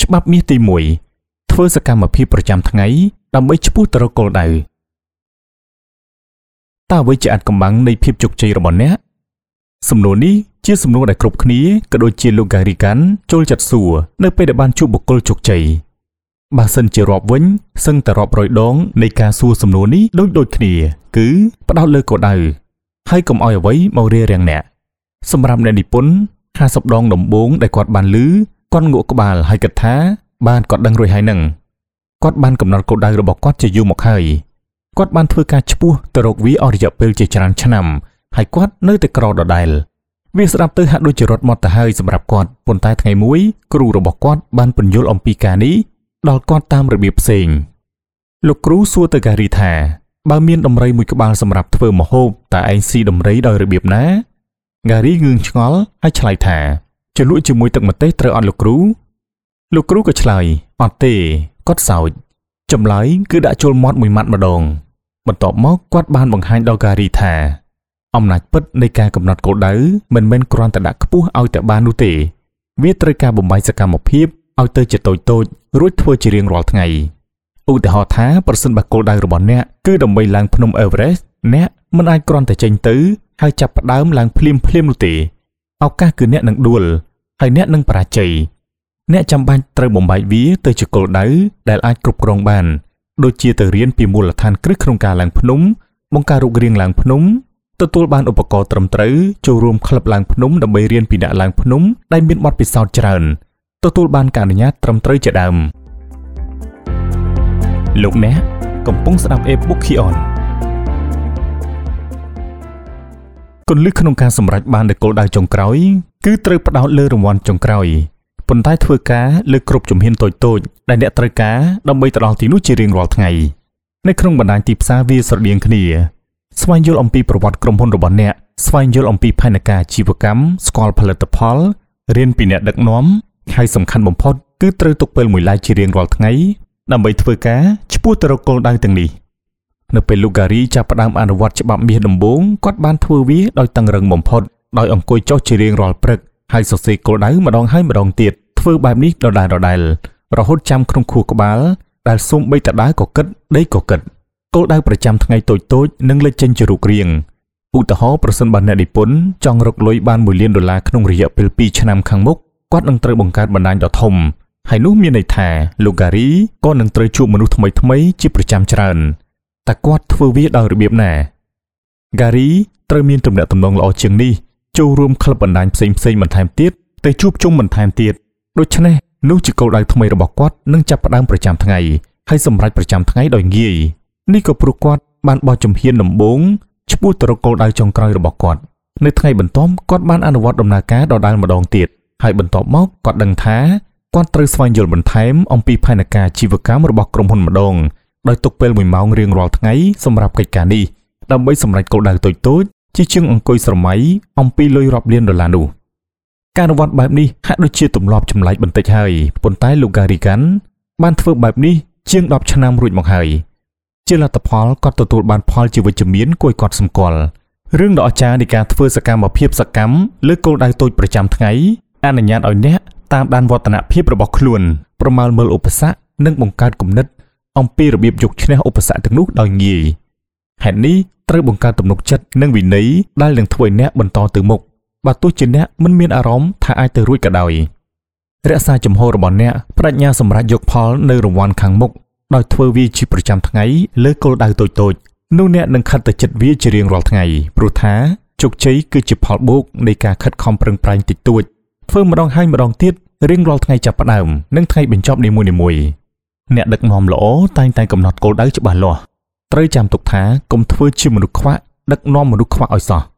ច្បាប់មាសទី1ធ្វើសកម្មភាពប្រចាំថ្ងៃដើម្បីឆ្ពោះទៅរកគោលដៅតើអ្វីជាអាចកំបាំងនៃភាពជោគជ័យរបស់អ្នកសំណួរនេះជាសំណួរដែលគ្រប់គ្នាក៏ដូចជាលោក Gary Gann ចូលចិត្តសួរនៅពេលដែលបានជួបបុគ្គលជោគជ័យបើសិនជារាប់វិញសឹងតែរាប់រយដងនៃការសួរសំណួរនេះដូចគ្នាគឺផ្ដោតលើគោលដៅហើយកុំឲ្យអ្វីមករារាំងអ្នកសម្រាប់អ្នកនិពន្ធ50ដងដំបូងដែលគាត់បានឮគាត់ងក់ក្បាលហើយគិតថាបានគាត់ដឹងរួចហើយនឹងគាត់បានកំណត់គោលដៅរបស់គាត់ជាយូរមកហើយគាត់បានធ្វើការឆ្ពោះទៅរកវាអស់រយៈពេលជាច្រើនឆ្នាំហើយគាត់នៅតែក្រដដែលវាស្ដាប់ទៅហាក់ដូចជារត់មកទៅហើយសម្រាប់គាត់ប៉ុន្តែថ្ងៃមួយគ្រូរបស់គាត់បានពន្យល់អំពីការនេះដល់គាត់តាមរបៀបផ្សេងលោកគ្រូសួរទៅការីថាបើមានដំរីមួយក្បាលសម្រាប់ធ្វើម្ហូបតើឯងស៊ីដំរីដោយរបៀបណាការីងឿងឆ្ងល់ហើយឆ្លើយថាចលក់ជាមួយទឹកម្ទេសត្រូវអត់លោកគ្រូក៏ឆ្លើយអត់ទេគាត់សើចចម្លើយគឺដាក់ចូលមាត់មួយម៉ាត់ម្ដងបន្ទាប់មកគាត់បានបង្ហាញដល់ការីថាអំណាចពិតនៃការកំណត់គោលដៅមិនមែនគ្រាន់តែដាក់ខ្ពស់ឲ្យតែបាននោះទេវាត្រូវការបំបីសកម្មភាពឲ្យទៅជាតូចរួចធ្វើជារៀងរាល់ថ្ងៃឧទាហរណ៍ថាប្រសិនបើគោលដៅរបស់អ្នកគឺដើម្បីឡើងភ្នំ Everest អ្នកមិនអាចគ្រាន់តែចេញទៅហើយចាប់ផ្ដើមឡើងភ្លាមនោះទេឱកាសគឺអ្នកនឹងដួលហើយអ្នកនឹងបរាជ័យអ្នកចាំបាច់ត្រូវបំបែកវាទៅជាគោលដៅដែលអាចគ្រប់គ្រងបានដូចជាទៅរៀនពីមូលដ្ឋានគ្រឹះក្នុងការឡើងភ្នំបង្ការរូបរាងឡើងភ្នំទទួលបានឧបករណ៍ត្រឹមត្រូវចូលរួមក្លឹបឡើងភ្នំដើម្បីរៀនពីអ្នកឡើងភ្នំដែលមានបទពិសោធន៍ច្រើនទទួលបានការអនុញ្ញាតត្រឹមត្រូវជាដើមលោកអ្នកកំពុងស្ដាប់ e-book Kion គន្លឹះក្នុងការសម្រេចបាននូវគោលដៅចុងក្រោយគឺត្រូវផ្ដោតលើរង្វាន់ចុងក្រោយប៉ុន្តែធ្វើការលើគ្រប់ជំហានតូចដែលអ្នកត្រូវការដើម្បីទៅដល់ទីនោះជារៀងរាល់ថ្ងៃនៅក្នុងបណ្ដាញទីផ្សារវាស្រដៀងគ្នាស្វែងយល់អំពីប្រវត្តិក្រុមហ៊ុនរបស់អ្នកស្វែងយល់អំពីផែនការអាជីវកម្មស្គាល់ផលិតផលរៀនពីអ្នកដឹកនាំហើយសំខាន់បំផុតគឺត្រូវទុកពេលមួយឡែកជារៀងរាល់ថ្ងៃដើម្បីធ្វើការឆ្ពោះទៅរកគោលដៅទាំងនេះនៅពេលលោក Gary ចាប់ផ្ដើមអនុវត្តច្បាប់មាសដំបូងគាត់បានធ្វើវាដោយតឹងរឹងបំផុតដោយអង្គុយចុះជារៀងរាល់ព្រឹកហើយសរសេរគោលដៅម្ដងហើយម្ដងទៀតធ្វើបែបនេះដដែលរហូតចាំក្នុងខួរក្បាលដែលសូម្បីតែដើរក៏គិតដេកក៏គិតគោលដៅប្រចាំថ្ងៃតូចនឹងលេចចេញជារូបរាងឧទាហរណ៍ប្រសិនបើអ្នកនិពន្ធចង់រកលុយបាន$1 លានក្នុងរយៈពេល2ឆ្នាំខាងមុខគាត់នឹងត្រូវបង្កើតបណ្ដាញដ៏ធំហើយនោះមានន័យថាលោក Gary ក៏នឹងត្រូវជួបមនុស្សថ្មីជាប្រចាំច្រើនតែគាត់ធ្វើវាដោយរបៀបណា Gary ត្រូវមានទំនាក់ទំនងល្អជាងនេះចូលរួមក្លឹបបណ្ដាញផ្សេងបន្ថែមទៀតទៅជួបជុំបន្ថែមទៀតដូច្នេះនោះជាគោលដៅថ្មីរបស់គាត់នឹងចាប់ផ្ដើមប្រចាំថ្ងៃហើយសម្រេចប្រចាំថ្ងៃដោយងាយនេះក៏ព្រោះគាត់បានបោះជំហានដំបូងឆ្ពោះទៅរកគោលដៅចុងក្រោយរបស់គាត់នៅថ្ងៃបន្ទាប់គាត់បានអនុវត្តដំណើរការដដែលម្ដងទៀតហើយបន្ទាប់មកគាត់ដឹងថាគាត់ត្រូវស្វែងយល់បន្ថែមអំពីផែនការអាជីវកម្មរបស់ក្រុមហ៊ុនម្ដងដោយទុកពេល1ម៉ោងរៀងរាល់ថ្ងៃសម្រាប់កិច្ចការនេះដើម្បីសម្រេចគោលដៅតូចជាជាងអង្គុយស្រមៃអំពីលុយរាប់លាន$នោះការអនុវត្តបែបនេះហាក់ដូចជាទម្លាប់ចម្លែកបន្តិចហើយប៉ុន្តែលោក Gary Gann បានធ្វើបែបនេះជាង10ឆ្នាំរួចមកហើយជាលទ្ធផលគាត់ទទួលបានផលជាវិជ្ជមានគួរឲ្យគាត់សម្គាល់រឿងដ៏អស្ចារ្យនៃការធ្វើសកម្មភាពសកម្មលើគោលដៅតូចប្រចាំថ្ងៃអនុញ្ញាតឲ្យអ្នកតាមដានវឌ្ឍនភាពរបស់ខ្លួនប្រមាលមើលឧបសគ្គនិងបង្កើតគំនិតអំពីរបៀបយកឈ្នះឧបសគ្គទាំងនោះដោយងាយហេតុនេះត្រូវបង្កើតទំនុកចិត្តនិងវិន័យដែលនឹងធ្វើឲ្យអ្នកបន្តទៅមុខបើទោះជាអ្នកមិនមានអារម្មណ៍ថាអាចទៅរួចក៏ដោយរក្សាជំហររបស់អ្នកបដិញ្ញាសម្រាប់យកផលនៅរង្វាន់ខាងមុខដោយធ្វើវាជាប្រចាំថ្ងៃលើគោលដៅតូចនោះអ្នកនឹងខិតទៅចិត្តវាជារៀងរាល់ថ្ងៃព្រោះថាជោគជ័យគឺជាផលបូកនៃការខិតខំប្រឹងប្រែងតិចតួចធ្វើម្ដងហើយម្ដងទៀតរៀងរាល់ថ្ងៃចាប់ផ្ដើមនិងថ្ងៃបញ្ចប់នីមួយៗអ្នកដឹកនាំល្អតែងតែកំណត់គោលដៅច្បាស់លាស់ត្រូវចាំទុកថាកុំធ្វើជាមនុស្សខ្វាក់ដឹកនាំមនុស្សខ្វាក់ឲ្យសោះ